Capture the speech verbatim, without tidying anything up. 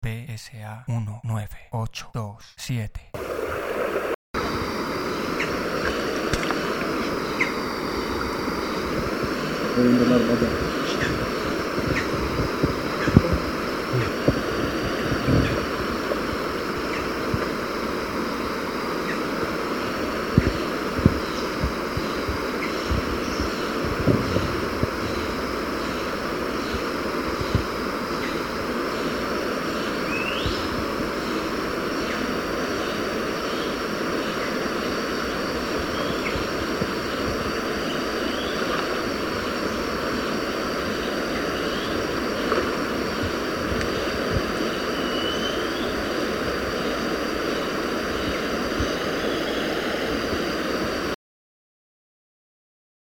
P S A uno nueve ocho dos siete. Pueden volar, vaya.